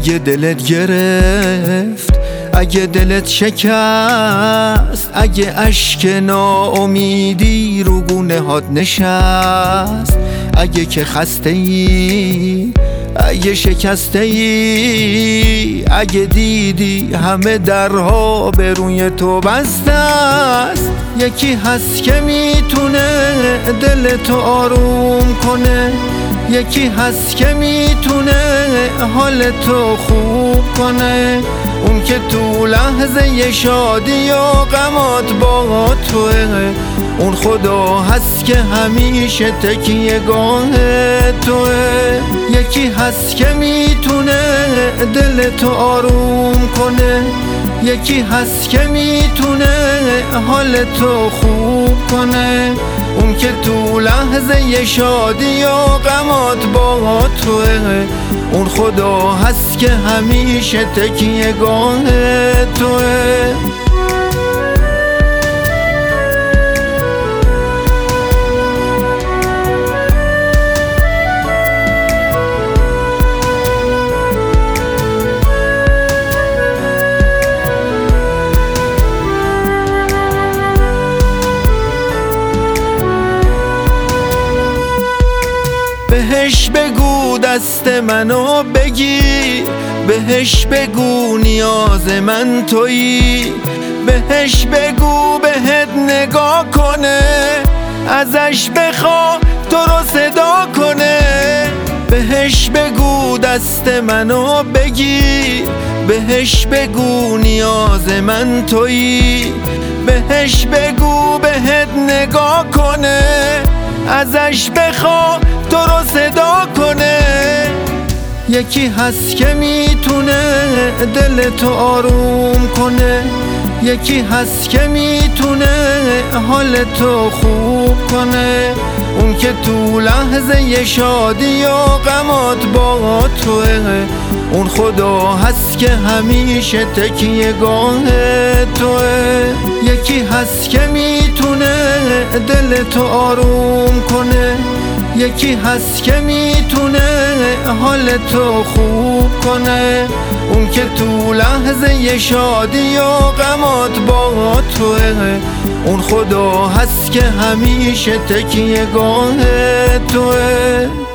اگه دلت گرفت، اگه دلت شکست، اگه اشک ناامیدی رو گونه هات نشست، اگه که خسته ای، اگه شکسته ای، اگه دیدی همه درها به روی تو بسته است، یکی هست که میتونه دلتو آروم کنه، یکی هست که میتونه حالتو خوب کنه، اون که تو لحظه شادی و غمات با توه، اون خدا هست که همیشه تکیه گاه توه، یکی هست که میتونه دلتو آروم کنه، یکی هست که میتونه حالتو خوب کنه، اون که تو لحظه شادی و غمات با توه، اون خدا هست که همیشه تکیه گاه توه. بهش بگو دست منو بگیر، بهش بگو نیاز من تویی، بهش بگو بهت نگاه کنه، ازش بخوا تو رو صدا کنه، بهش بگو دست منو بگیر، بهش بگو نیاز من تویی، بهش بگو بهت نگاه کنه، ازش بخوا تو رو صدا کنه، یکی هست که میتونه دلتو آروم کنه، یکی هست که میتونه حالتو خوب کنه، اون که تو لحظه شادی و غمات با توه، اون خدا هست که همیشه تکیه گاه توه، یکی هست که میتونه دلتو آروم کنه، یکی هست که میتونه حالتو خوب کنه، اون که تو لحظه شادی و غمات با توه، اون خدا هست که همیشه تکیه گاه توه.